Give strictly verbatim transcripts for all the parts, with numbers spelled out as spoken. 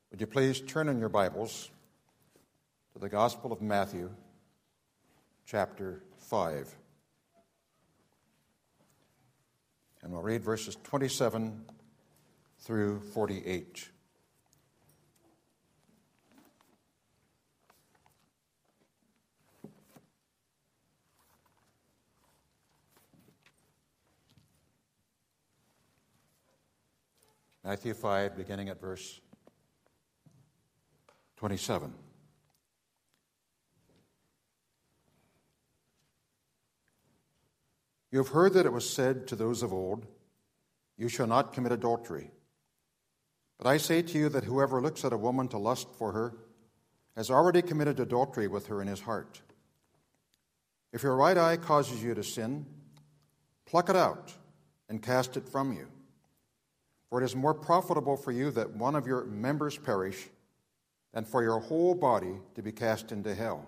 Would you please turn in your Bibles to the Gospel of Matthew, chapter five. And we'll read verses twenty-seven through forty-eight. Matthew five, beginning at verse twenty-seven. You have heard that it was said to those of old, "You shall not commit adultery." But I say to you that whoever looks at a woman to lust for her has already committed adultery with her in his heart. If your right eye causes you to sin, pluck it out and cast it from you. For it is more profitable for you that one of your members perish than for your whole body to be cast into hell.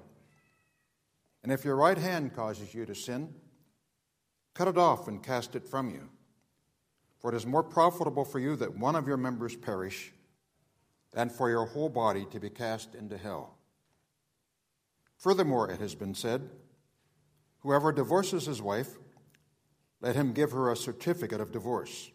And if your right hand causes you to sin, cut it off and cast it from you. For it is more profitable for you that one of your members perish than for your whole body to be cast into hell. Furthermore, it has been said, whoever divorces his wife, let him give her a certificate of divorce.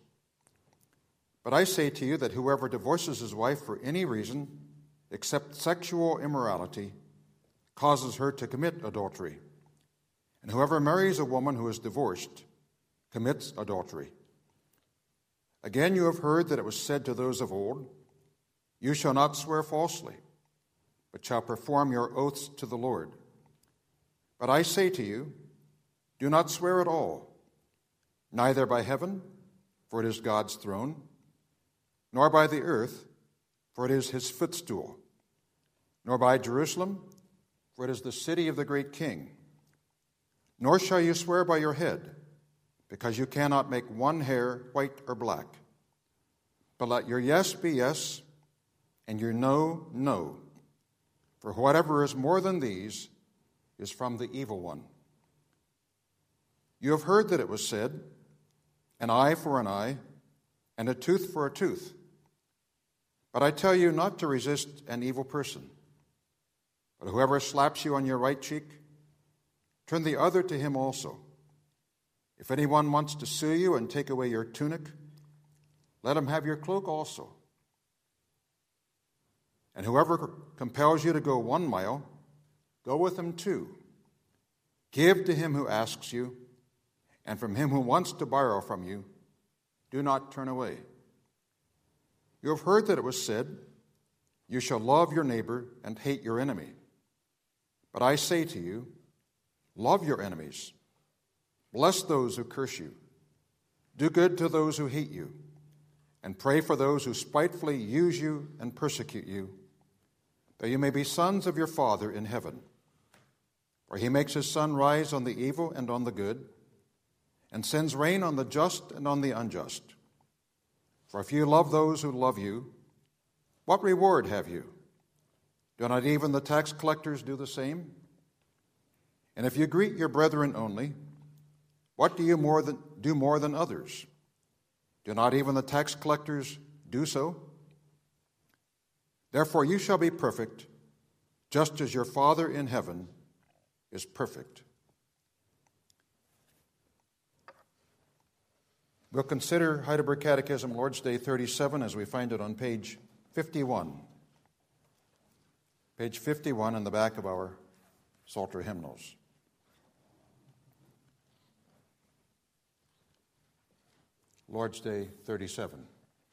But I say to you that whoever divorces his wife for any reason, except sexual immorality, causes her to commit adultery. And whoever marries a woman who is divorced commits adultery. Again, you have heard that it was said to those of old, "You shall not swear falsely, but shall perform your oaths to the Lord." But I say to you, do not swear at all, neither by heaven, for it is God's throne, nor by the earth, for it is his footstool, nor by Jerusalem, for it is the city of the great King. Nor shall you swear by your head, because you cannot make one hair white or black. But let your yes be yes, and your no, no. For whatever is more than these is from the evil one. You have heard that it was said, an eye for an eye, and a tooth for a tooth. But I tell you not to resist an evil person. But whoever slaps you on your right cheek, turn the other to him also. If anyone wants to sue you and take away your tunic, let him have your cloak also. And whoever compels you to go one mile, go with him two. Give to him who asks you, and from him who wants to borrow from you, do not turn away. You have heard that it was said, "You shall love your neighbor and hate your enemy." But I say to you, love your enemies. Bless those who curse you. Do good to those who hate you. And pray for those who spitefully use you and persecute you, that you may be sons of your Father in heaven. For he makes his sun rise on the evil and on the good, and sends rain on the just and on the unjust. For if you love those who love you, what reward have you? Do not even the tax collectors do the same? And if you greet your brethren only, what do you more than, do more than others? Do not even the tax collectors do so? Therefore you shall be perfect, just as your Father in heaven is perfect. We'll consider Heidelberg Catechism, Lord's Day thirty-seven, as we find it on page fifty-one. Page fifty-one in the back of our Psalter hymnals. Lord's Day thirty-seven.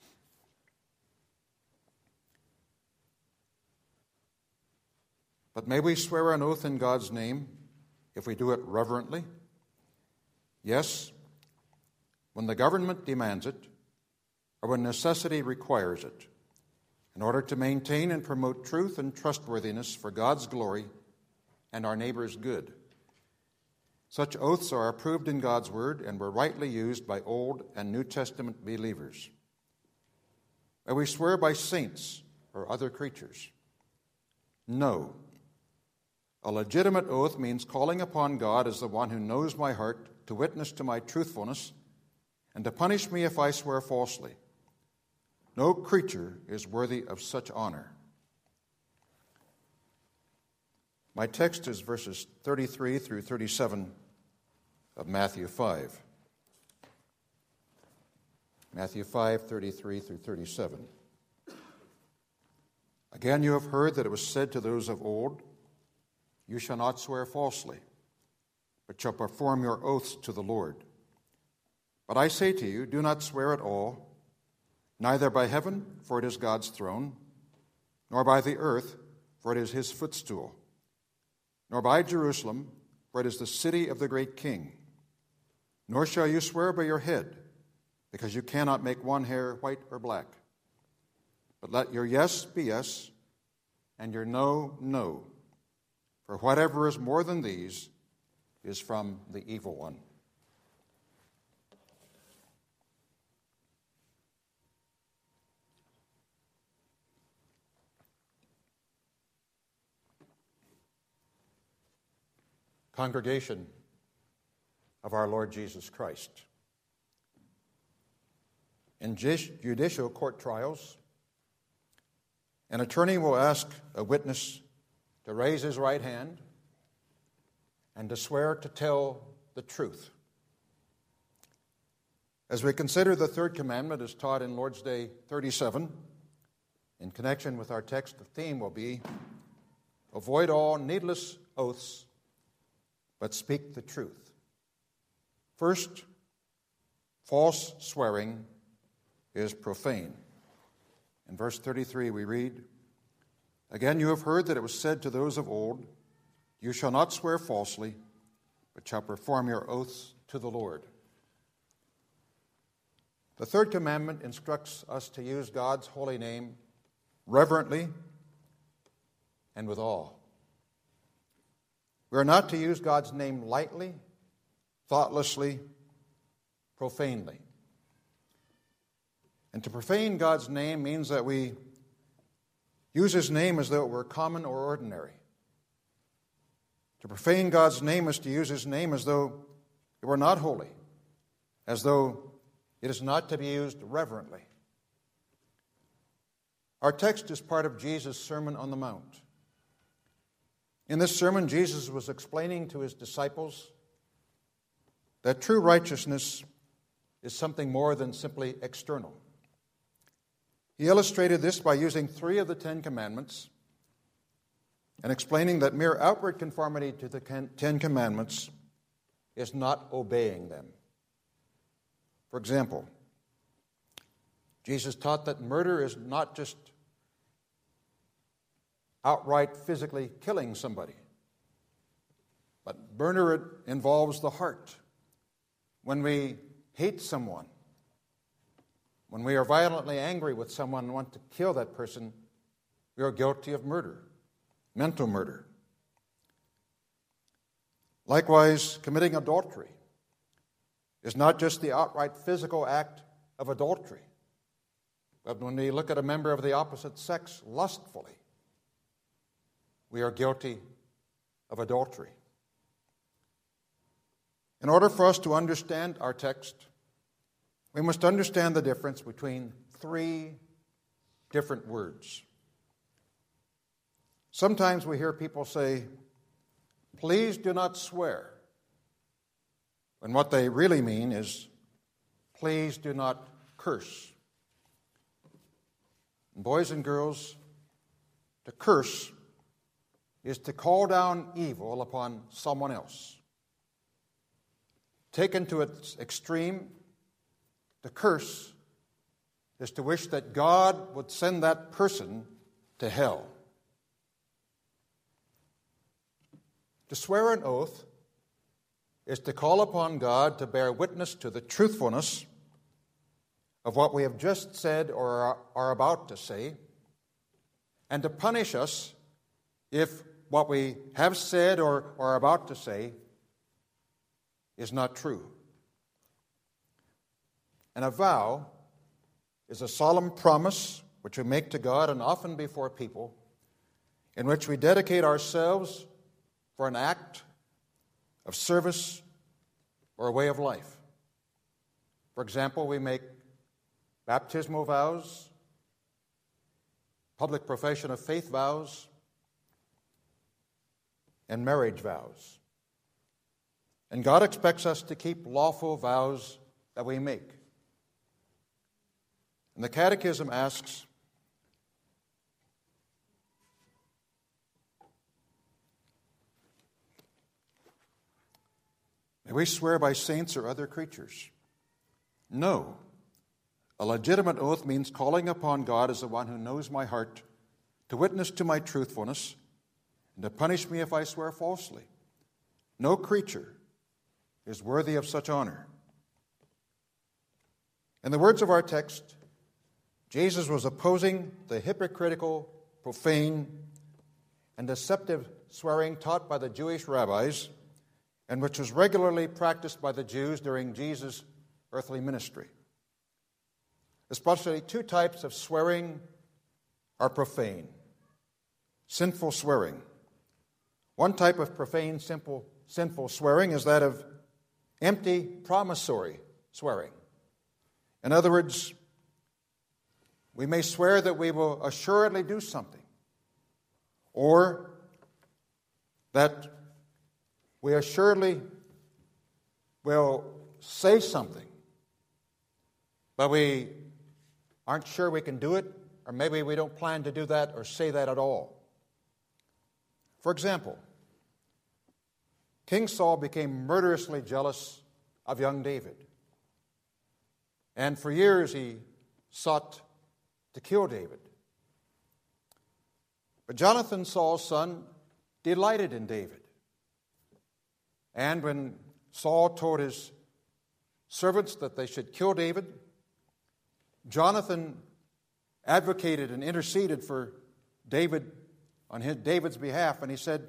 But may we swear an oath in God's name if we do it reverently? Yes, when the government demands it, or when necessity requires it, in order to maintain and promote truth and trustworthiness for God's glory and our neighbor's good. Such oaths are approved in God's word and were rightly used by Old and New Testament believers. May we swear by saints or other creatures? No. A legitimate oath means calling upon God as the one who knows my heart to witness to my truthfulness and to punish me if I swear falsely. No creature is worthy of such honor. My text is verses thirty-three through thirty-seven of Matthew five. Matthew five, thirty-three through thirty-seven. Again, you have heard that it was said to those of old, "You shall not swear falsely, but shall perform your oaths to the Lord." But I say to you, do not swear at all, neither by heaven, for it is God's throne, nor by the earth, for it is his footstool, nor by Jerusalem, for it is the city of the great King. Nor shall you swear by your head, because you cannot make one hair white or black. But let your yes be yes, and your no, no. For whatever is more than these is from the evil one. Congregation of our Lord Jesus Christ. In judicial court trials, an attorney will ask a witness to raise his right hand and to swear to tell the truth. As we consider the third commandment as taught in Lord's Day thirty-seven, in connection with our text, the theme will be, avoid all needless oaths, but speak the truth. First, false swearing is profane. In verse thirty-three we read, "Again you have heard that it was said to those of old, you shall not swear falsely, but shall perform your oaths to the Lord." The third commandment instructs us to use God's holy name reverently and with awe. We are not to use God's name lightly, thoughtlessly, profanely. And to profane God's name means that we use his name as though it were common or ordinary. To profane God's name is to use his name as though it were not holy, as though it is not to be used reverently. Our text is part of Jesus' Sermon on the Mount. In this sermon, Jesus was explaining to his disciples that true righteousness is something more than simply external. He illustrated this by using three of the Ten Commandments and explaining that mere outward conformity to the Ten Commandments is not obeying them. For example, Jesus taught that murder is not just outright physically killing somebody, but murder involves the heart. When we hate someone, when we are violently angry with someone and want to kill that person, we are guilty of murder, mental murder. Likewise, committing adultery is not just the outright physical act of adultery, but when we look at a member of the opposite sex lustfully, we are guilty of adultery. In order for us to understand our text, we must understand the difference between three different words. Sometimes we hear people say, "Please do not swear," when what they really mean is, "Please do not curse." And boys and girls, to curse is to call down evil upon someone else. Taken to its extreme, to curse is to wish that God would send that person to hell. To swear an oath is to call upon God to bear witness to the truthfulness of what we have just said or are about to say, and to punish us if what we have said or are about to say is not true. And a vow is a solemn promise which we make to God and often before people, in which we dedicate ourselves for an act of service or a way of life. For example, we make baptismal vows, public profession of faith vows, and marriage vows. And God expects us to keep lawful vows that we make. And the Catechism asks, may we swear by saints or other creatures? No. A legitimate oath means calling upon God as the one who knows my heart to witness to my truthfulness and to punish me if I swear falsely. No creature is worthy of such honor. In the words of our text, Jesus was opposing the hypocritical, profane, and deceptive swearing taught by the Jewish rabbis, and which was regularly practiced by the Jews during Jesus' earthly ministry. Especially two types of swearing are profane. Sinful swearing. One type of profane, simple, sinful swearing is that of empty, promissory swearing. In other words, we may swear that we will assuredly do something, or that we assuredly will say something, but we aren't sure we can do it, or maybe we don't plan to do that or say that at all. For example, King Saul became murderously jealous of young David. And for years he sought to kill David. But Jonathan, Saul's son, delighted in David. And when Saul told his servants that they should kill David, Jonathan advocated and interceded for David on his, David's behalf, and he said,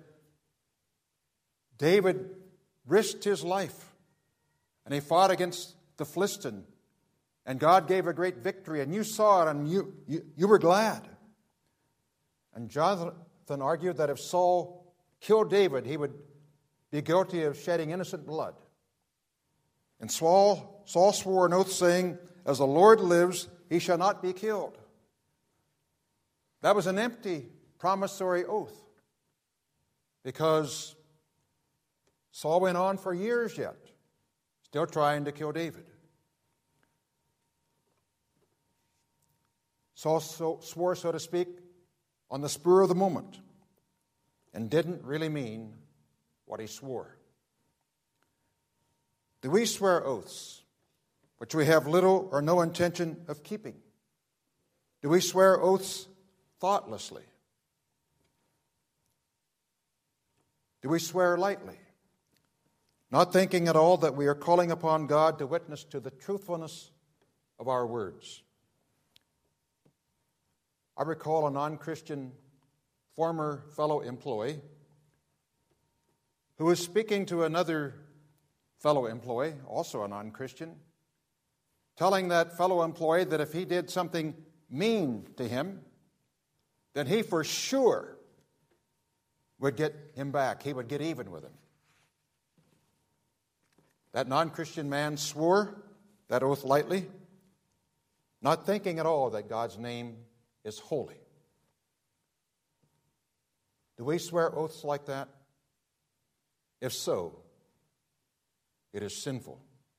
David risked his life, and he fought against the Philistine, and God gave a great victory, and you saw it, and you, you, you were glad. And Jonathan argued that if Saul killed David, he would be guilty of shedding innocent blood. And Saul, Saul swore an oath saying, as the Lord lives, he shall not be killed. That was an empty promissory oath, because Saul went on for years yet, still trying to kill David. Saul so, swore, so to speak, on the spur of the moment, and didn't really mean what he swore. Do we swear oaths which we have little or no intention of keeping? Do we swear oaths thoughtlessly? Do we swear lightly, not thinking at all that we are calling upon God to witness to the truthfulness of our words? I recall a non-Christian former fellow employee who was speaking to another fellow employee, also a non-Christian, telling that fellow employee that if he did something mean to him, then he for sure would get him back. He would get even with him. That non-Christian man swore that oath lightly, not thinking at all that God's name is holy. Do we swear oaths like that? If so, it is sinful.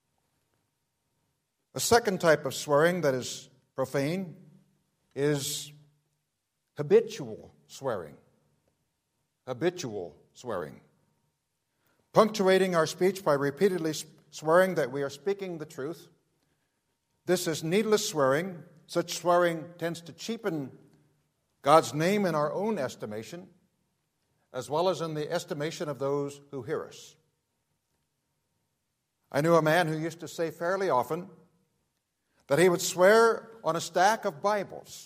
A second type of swearing that is profane is habitual swearing. Habitual swearing. Punctuating our speech by repeatedly swearing that we are speaking the truth. This is needless swearing. Such swearing tends to cheapen God's name in our own estimation, as well as in the estimation of those who hear us. I knew a man who used to say fairly often that he would swear on a stack of Bibles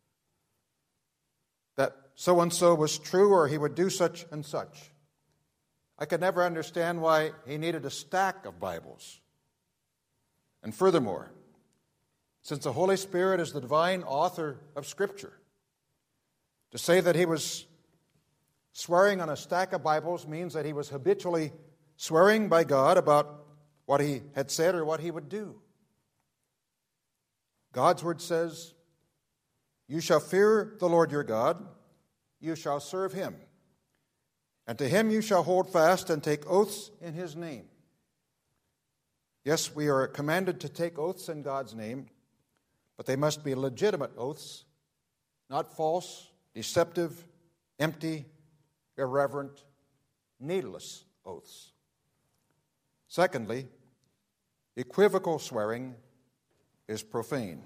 that so-and-so was true, or he would do such and such. I could never understand why he needed a stack of Bibles. And furthermore, since the Holy Spirit is the divine author of Scripture, to say that he was swearing on a stack of Bibles means that he was habitually swearing by God about what he had said or what he would do. God's word says, You shall fear the Lord your God, you shall serve him, and to him you shall hold fast and take oaths in his name. Yes, we are commanded to take oaths in God's name, but they must be legitimate oaths, not false, deceptive, empty, irreverent, needless oaths. Secondly, equivocal swearing is profane.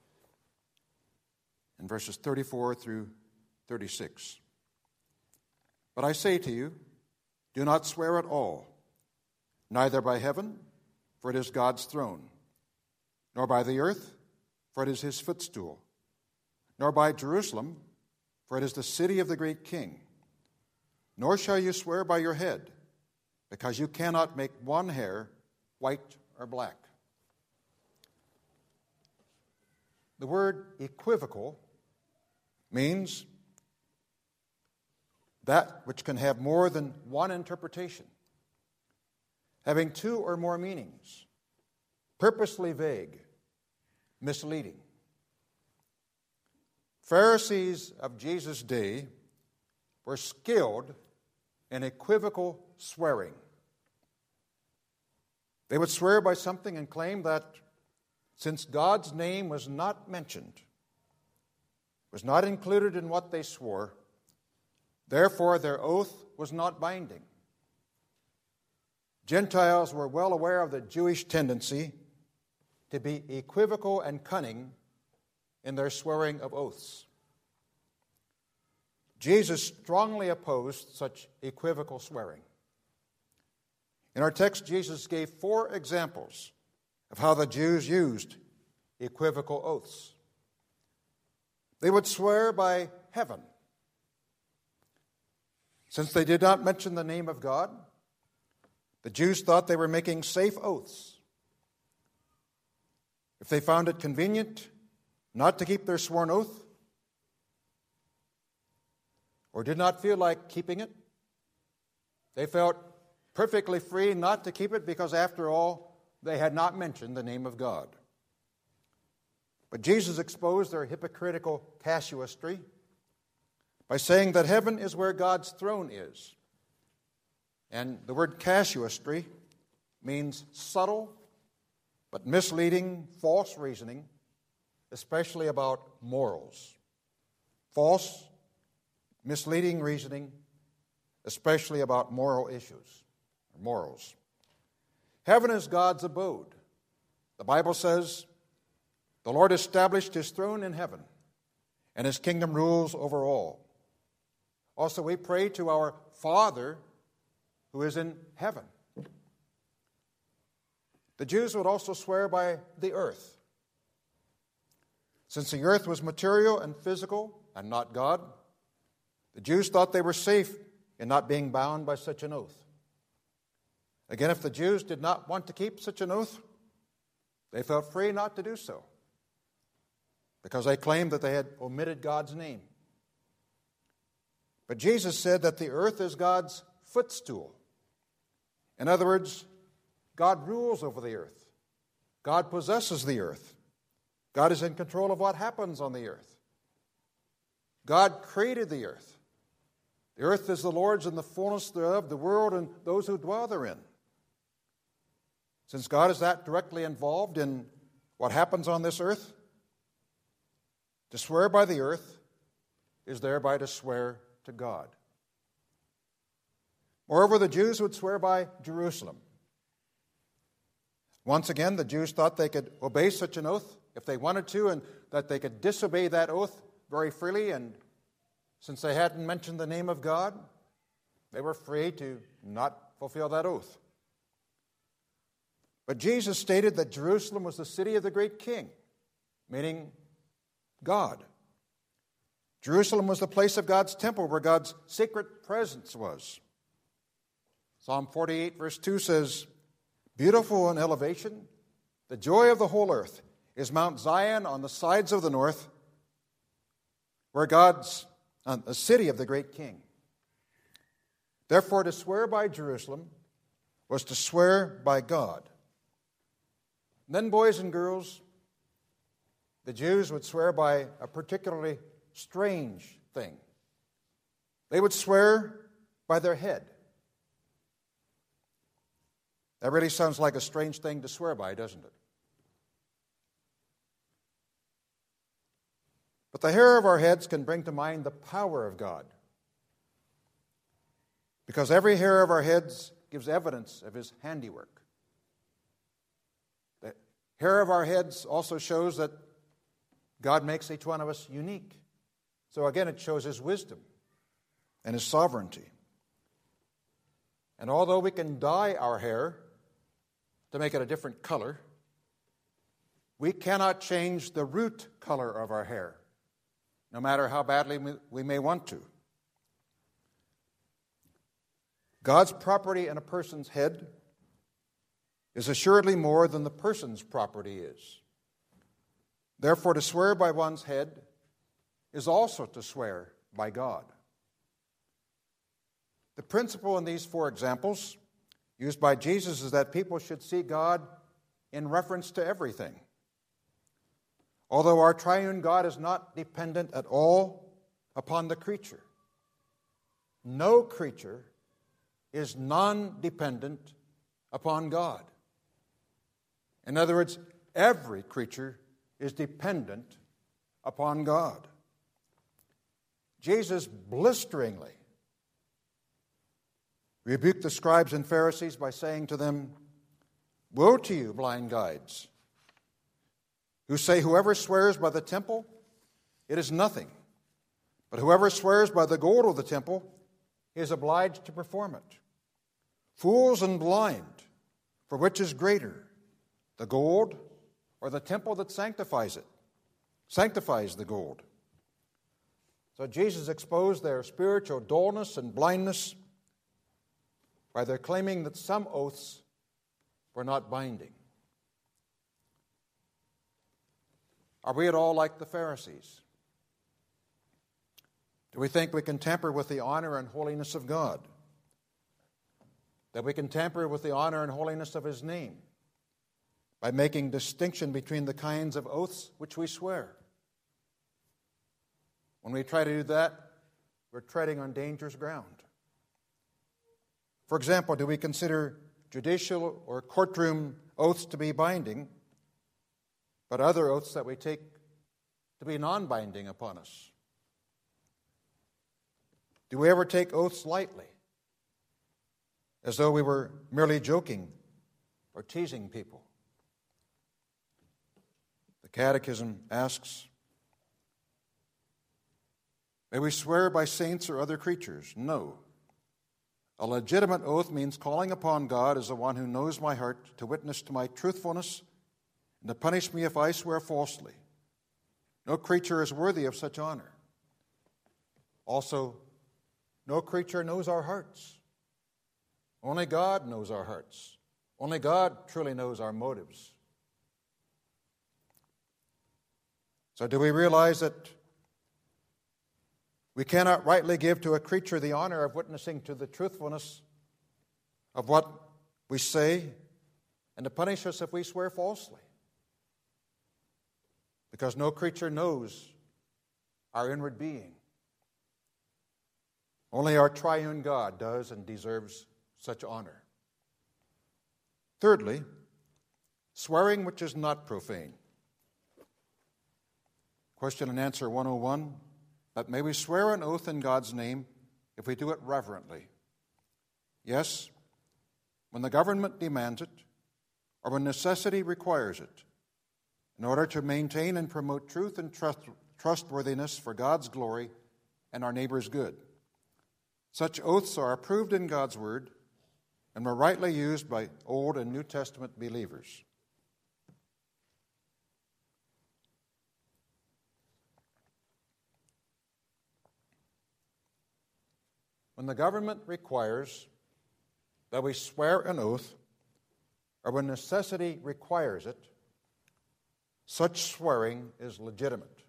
In verses thirty-four through thirty-six. But I say to you, do not swear at all, neither by heaven, for it is God's throne, nor by the earth, for it is his footstool, nor by Jerusalem, for it is the city of the great king. Nor shall you swear by your head, because you cannot make one hair white or black. The word equivocal means that which can have more than one interpretation, having two or more meanings, purposely vague, misleading. Pharisees of Jesus' day were skilled in equivocal swearing. They would swear by something and claim that since God's name was not mentioned, was not included in what they swore, therefore their oath was not binding. Gentiles were well aware of the Jewish tendency to be equivocal and cunning in their swearing of oaths. Jesus strongly opposed such equivocal swearing. In our text, Jesus gave four examples of how the Jews used equivocal oaths. They would swear by heaven. Since they did not mention the name of God, the Jews thought they were making safe oaths. If they found it convenient not to keep their sworn oath, or did not feel like keeping it, they felt perfectly free not to keep it because, after all, they had not mentioned the name of God. But Jesus exposed their hypocritical casuistry by saying that heaven is where God's throne is. And the word casuistry means subtle but misleading, false reasoning, especially about morals. False, misleading reasoning, especially about moral issues, or morals. Heaven is God's abode. The Bible says, the Lord established his throne in heaven, and his kingdom rules over all. Also, we pray to our Father who is in heaven. The Jews would also swear by the earth. Since the earth was material and physical and not God, the Jews thought they were safe in not being bound by such an oath. Again, if the Jews did not want to keep such an oath, they felt free not to do so, because they claimed that they had omitted God's name. But Jesus said that the earth is God's footstool. In other words, God rules over the earth. God possesses the earth. God is in control of what happens on the earth. God created the earth. The earth is the Lord's and the fullness thereof, the world and those who dwell therein. Since God is that directly involved in what happens on this earth, to swear by the earth is thereby to swear to God. Moreover, the Jews would swear by Jerusalem. Once again, the Jews thought they could obey such an oath if they wanted to, and that they could disobey that oath very freely, and since they hadn't mentioned the name of God, they were free to not fulfill that oath. But Jesus stated that Jerusalem was the city of the great king, meaning God. Jerusalem was the place of God's temple where God's sacred presence was. Psalm forty-eight verse two says, "Beautiful in elevation, the joy of the whole earth is Mount Zion on the sides of the north, where God's uh, the city of the great king." Therefore, to swear by Jerusalem was to swear by God. And then, boys and girls, the Jews would swear by a particularly strange thing. They would swear by their head. That really sounds like a strange thing to swear by, doesn't it? But the hair of our heads can bring to mind the power of God, because every hair of our heads gives evidence of His handiwork. The hair of our heads also shows that God makes each one of us unique. So again, it shows His wisdom and His sovereignty. And although we can dye our hair to make it a different color, we cannot change the root color of our hair, no matter how badly we may want to. God's property in a person's head is assuredly more than the person's property is. Therefore, to swear by one's head is also to swear by God. The principle in these four examples used by Jesus is that people should see God in reference to everything. Although our triune God is not dependent at all upon the creature, no creature is non-dependent upon God. In other words, every creature is dependent upon God. Jesus blisteringly rebuked the scribes and Pharisees by saying to them, "Woe to you, blind guides, who say, 'Whoever swears by the temple, it is nothing. But whoever swears by the gold of the temple, he is obliged to perform it. Fools and blind, for which is greater, the gold or the temple that sanctifies it, sanctifies the gold?'" So Jesus exposed their spiritual dullness and blindness by their claiming that some oaths were not binding. Are we at all like the Pharisees? Do we think we can tamper with the honor and holiness of God? That we can tamper with the honor and holiness of His name by making distinction between the kinds of oaths which we swear? When we try to do that, we're treading on dangerous ground. For example, do we consider judicial or courtroom oaths to be binding, but other oaths that we take to be non-binding upon us? Do we ever take oaths lightly, as though we were merely joking or teasing people? The Catechism asks, "May we swear by saints or other creatures?" No. A legitimate oath means calling upon God as the one who knows my heart to witness to my truthfulness and to punish me if I swear falsely. No creature is worthy of such honor. Also, no creature knows our hearts. Only God knows our hearts. Only God truly knows our motives. So do we realize that we cannot rightly give to a creature the honor of witnessing to the truthfulness of what we say and to punish us if we swear falsely? Because no creature knows our inward being. Only our triune God does and deserves such honor. Thirdly, swearing which is not profane. Question and answer one oh one. But may we swear an oath in God's name if we do it reverently? Yes, when the government demands it, or when necessity requires it, in order to maintain and promote truth and trust, trustworthiness for God's glory and our neighbor's good. Such oaths are approved in God's Word and were rightly used by Old and New Testament believers. When the government requires that we swear an oath, or when necessity requires it, such swearing is legitimate.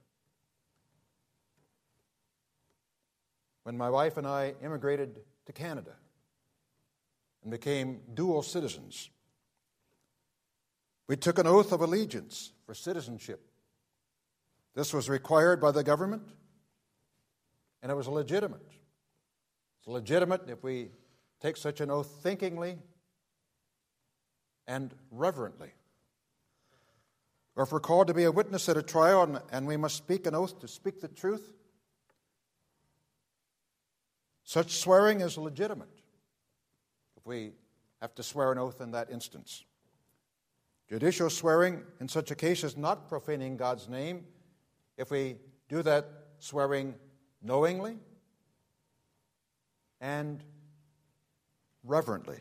When my wife and I immigrated to Canada and became dual citizens, we took an oath of allegiance for citizenship This was required by the government, and it was legitimate. It's legitimate if we take such an oath thinkingly and reverently. Or if we're called to be a witness at a trial and, and we must speak an oath to speak the truth, such swearing is legitimate if we have to swear an oath in that instance. Judicial swearing in such a case is not profaning God's name if we do that swearing knowingly and reverently.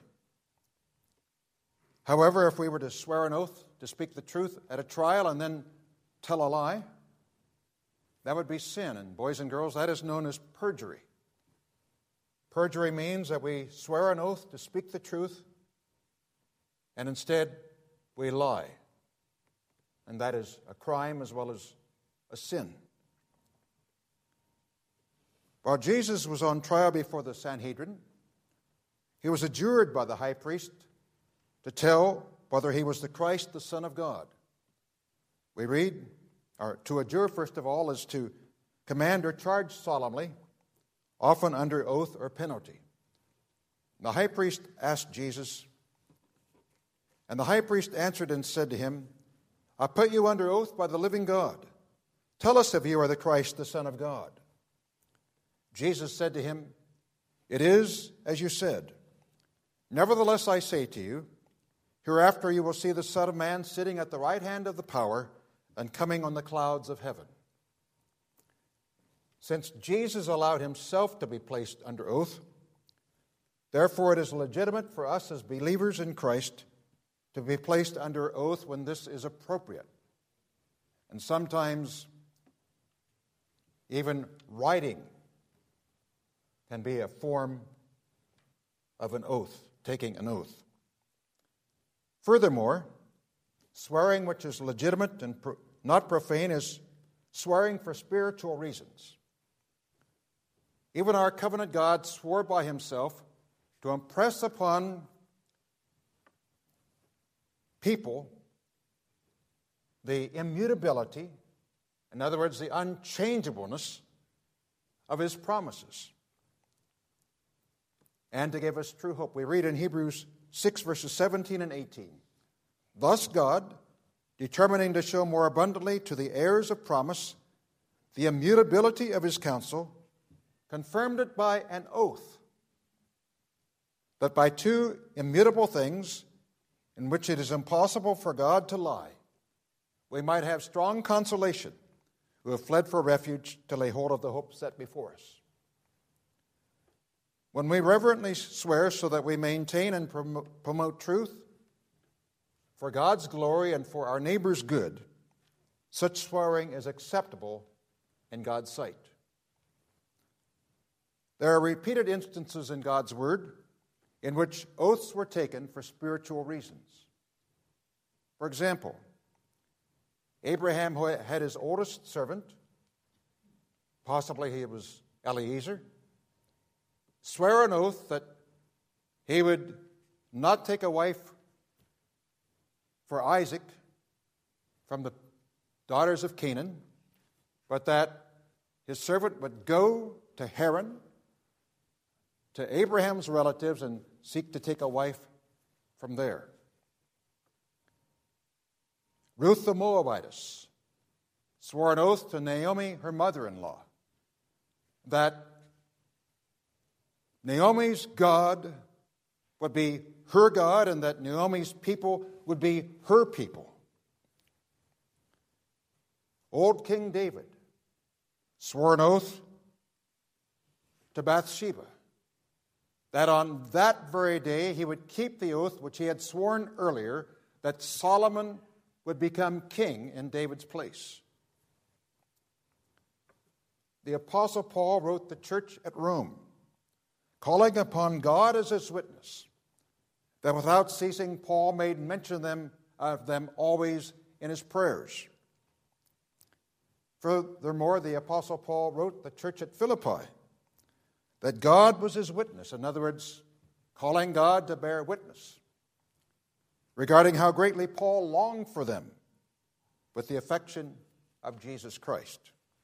However, if we were to swear an oath to speak the truth at a trial and then tell a lie, that would be sin. And boys and girls, that is known as perjury. Perjury means that we swear an oath to speak the truth and instead we lie. And that is a crime as well as a sin. While Jesus was on trial before the Sanhedrin, he was adjured by the high priest to tell whether he was the Christ, the Son of God. We read, or to adjure, first of all, is to command or charge solemnly, often under oath or penalty. The high priest asked Jesus, and the high priest answered and said to him, I put you under oath by the living God. Tell us if you are the Christ, the Son of God. Jesus said to him, It is as you said. Nevertheless, I say to you, hereafter you will see the Son of Man sitting at the right hand of the power and coming on the clouds of heaven. Since Jesus allowed himself to be placed under oath, therefore it is legitimate for us as believers in Christ to be placed under oath when this is appropriate. And sometimes even writing can be a form of an oath, taking an oath. Furthermore, swearing which is legitimate and pro- not profane is swearing for spiritual reasons. Even our covenant God swore by himself to impress upon people the immutability, in other words, the unchangeableness of his promises, and to give us true hope. We read in Hebrews six, verses seventeen and eighteen, Thus God, determining to show more abundantly to the heirs of promise the immutability of his counsel, confirmed it by an oath, that by two immutable things, in which it is impossible for God to lie, we might have strong consolation who have fled for refuge to lay hold of the hope set before us. When we reverently swear so that we maintain and promote truth for God's glory and for our neighbor's good, such swearing is acceptable in God's sight. There are repeated instances in God's Word in which oaths were taken for spiritual reasons. For example, Abraham had his oldest servant, possibly he was Eliezer, swear an oath that he would not take a wife for Isaac from the daughters of Canaan, but that his servant would go to Haran, to Abraham's relatives, and seek to take a wife from there. Ruth the Moabitess swore an oath to Naomi, her mother-in-law, that Naomi's God would be her God and that Naomi's people would be her people. Old King David swore an oath to Bathsheba that on that very day he would keep the oath which he had sworn earlier, that Solomon would become king in David's place. The Apostle Paul wrote the church at Rome, calling upon God as his witness, that without ceasing Paul made mention of them, of them always in his prayers. Furthermore, the Apostle Paul wrote the church at Philippi that God was his witness, in other words, calling God to bear witness regarding how greatly Paul longed for them with the affection of Jesus Christ.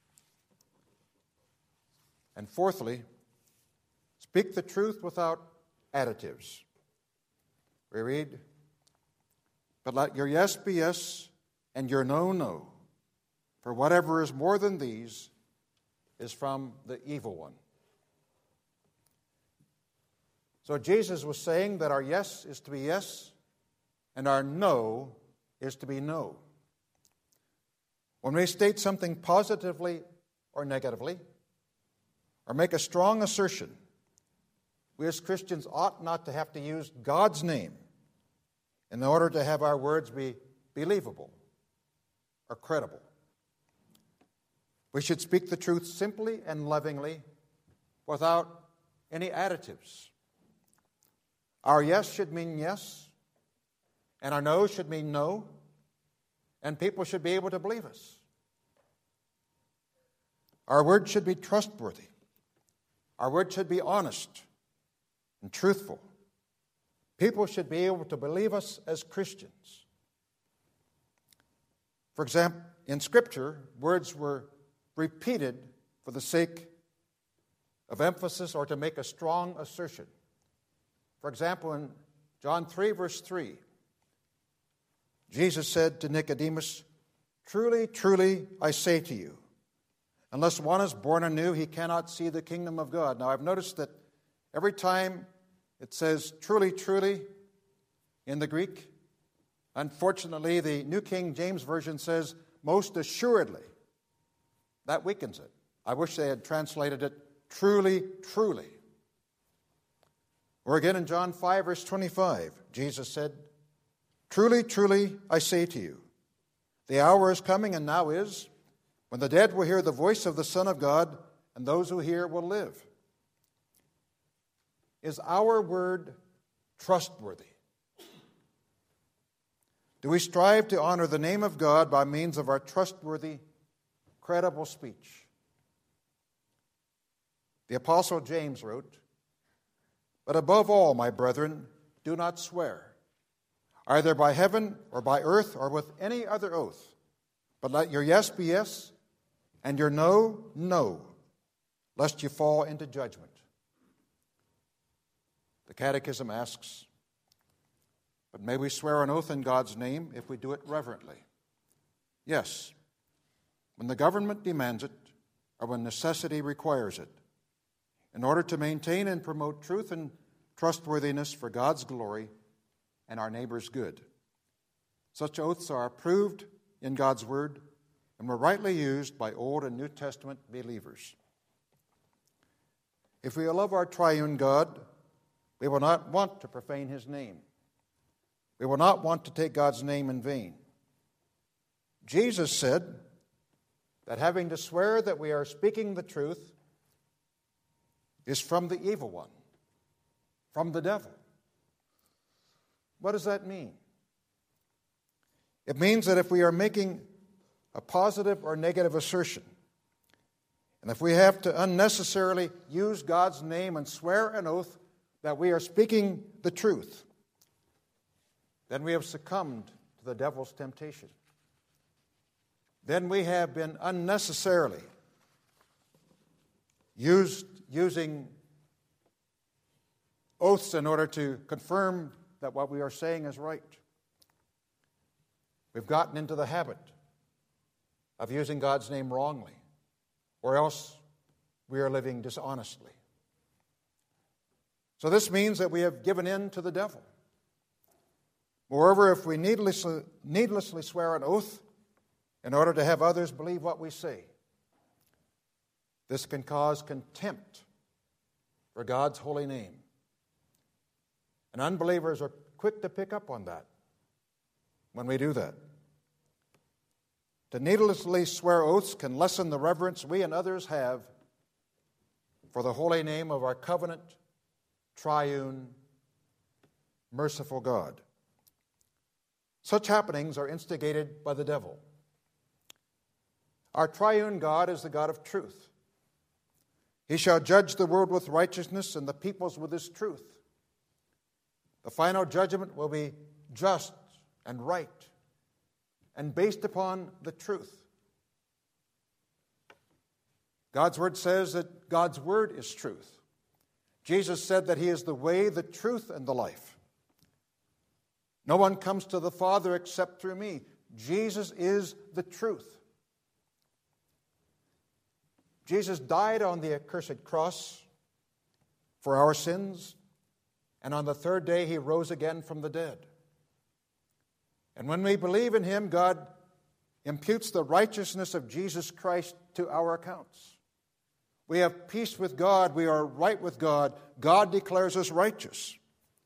And fourthly, speak the truth without additives. We read, "But let your yes be yes, and your no, no. For whatever is more than these is from the evil one." So Jesus was saying that our yes is to be yes, and our no is to be no. When we state something positively or negatively, or make a strong assertion, we as Christians ought not to have to use God's name in order to have our words be believable or credible. We should speak the truth simply and lovingly without any additives. Our yes should mean yes, and our no should mean no, and people should be able to believe us. Our word should be trustworthy. Our word should be honest and truthful. People should be able to believe us as Christians. For example, in Scripture, words were repeated for the sake of emphasis or to make a strong assertion. For example, in John three, verse three, Jesus said to Nicodemus, "Truly, truly, I say to you, unless one is born anew, he cannot see the kingdom of God." Now, I've noticed that every time it says truly, truly in the Greek, unfortunately, the New King James Version says most assuredly. That weakens it. I wish they had translated it truly, truly. Or again in John five, verse twenty-five, Jesus said, "Truly, truly, I say to you, the hour is coming and now is, when the dead will hear the voice of the Son of God, and those who hear will live." Is our word trustworthy? Do we strive to honor the name of God by means of our trustworthy, credible speech? The Apostle James wrote, "But above all, my brethren, do not swear, either by heaven or by earth or with any other oath, but let your yes be yes, and your no, no, lest you fall into judgment." The Catechism asks, "But may we swear an oath in God's name if we do it reverently?" Yes, when the government demands it or when necessity requires it, in order to maintain and promote truth and trustworthiness for God's glory and our neighbor's good. Such oaths are approved in God's Word and were rightly used by Old and New Testament believers. If we love our triune God, we will not want to profane His name. We will not want to take God's name in vain. Jesus said that having to swear that we are speaking the truth is from the evil one, from the devil. What does that mean? It means that if we are making a positive or negative assertion, and if we have to unnecessarily use God's name and swear an oath that we are speaking the truth, then we have succumbed to the devil's temptation. Then we have been unnecessarily used, using oaths in order to confirm that what we are saying is right. We've gotten into the habit of using God's name wrongly, or else we are living dishonestly. So this means that we have given in to the devil. Moreover, if we needlessly, needlessly swear an oath in order to have others believe what we say, this can cause contempt for God's holy name. And unbelievers are quick to pick up on that when we do that. To needlessly swear oaths can lessen the reverence we and others have for the holy name of our covenant, triune, merciful God. Such happenings are instigated by the devil. Our triune God is the God of truth. He shall judge the world with righteousness and the peoples with His truth. The final judgment will be just and right and based upon the truth. God's Word says that God's Word is truth. Jesus said that He is the way, the truth, and the life. No one comes to the Father except through me. Jesus is the truth. Jesus died on the accursed cross for our sins, and on the third day He rose again from the dead. And when we believe in Him, God imputes the righteousness of Jesus Christ to our accounts. We have peace with God. We are right with God. God declares us righteous.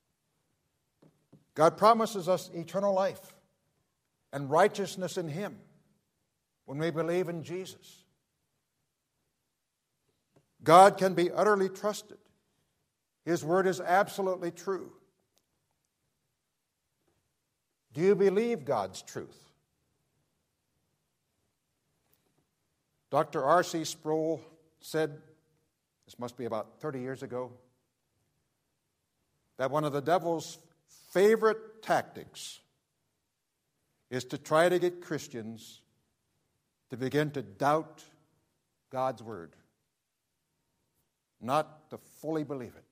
God promises us eternal life and righteousness in Him when we believe in Jesus. God can be utterly trusted. His Word is absolutely true. Do you believe God's truth? Doctor R C Sproul said, this must be about thirty years ago, that one of the devil's favorite tactics is to try to get Christians to begin to doubt God's Word, not to fully believe it.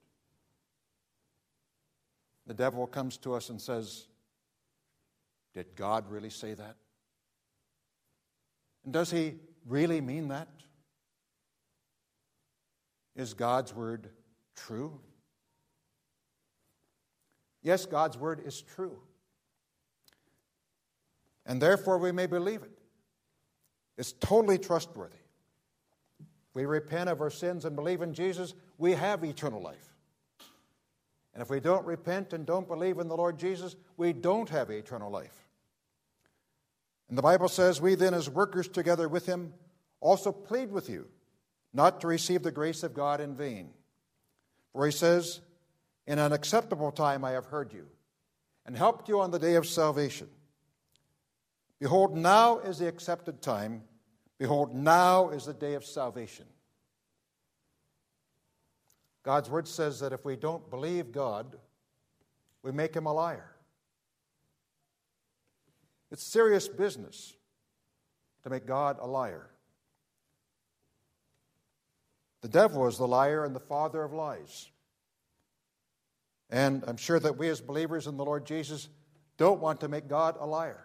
The devil comes to us and says, did God really say that? And does He really mean that? Is God's Word true? Yes, God's Word is true. And therefore we may believe it. It's totally trustworthy. If we repent of our sins and believe in Jesus, we have eternal life. And if we don't repent and don't believe in the Lord Jesus, we don't have eternal life. And the Bible says, we then as workers together with Him also plead with you not to receive the grace of God in vain. For He says, in an acceptable time I have heard you and helped you on the day of salvation. Behold, now is the accepted time. Behold, now is the day of salvation. God's Word says that if we don't believe God, we make Him a liar. It's serious business to make God a liar. The devil is the liar and the father of lies. And I'm sure that we as believers in the Lord Jesus don't want to make God a liar.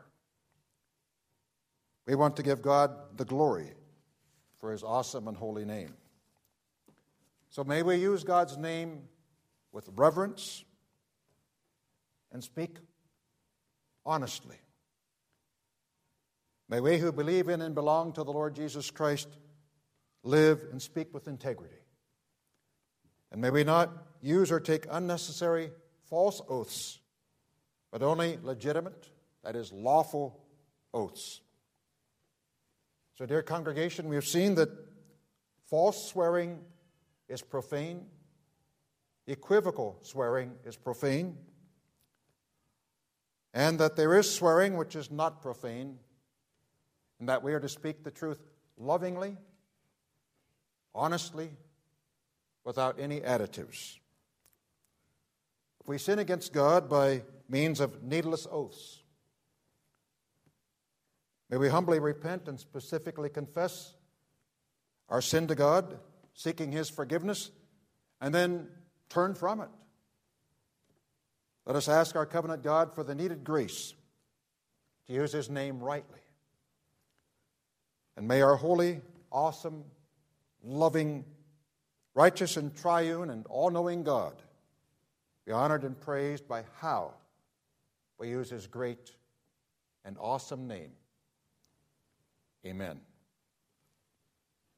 We want to give God the glory for His awesome and holy name. So may we use God's name with reverence and speak honestly. May we who believe in and belong to the Lord Jesus Christ live and speak with integrity. And may we not use or take unnecessary false oaths, but only legitimate, that is, lawful oaths. So, dear congregation, we have seen that false swearing is profane, equivocal swearing is profane, and that there is swearing which is not profane, and that we are to speak the truth lovingly, honestly, without any additives. If we sin against God by means of needless oaths, may we humbly repent and specifically confess our sin to God, seeking His forgiveness, and then turn from it. Let us ask our covenant God for the needed grace to use His name rightly. And may our holy, awesome, loving, righteous and triune and all-knowing God be honored and praised by how we use His great and awesome name. Amen.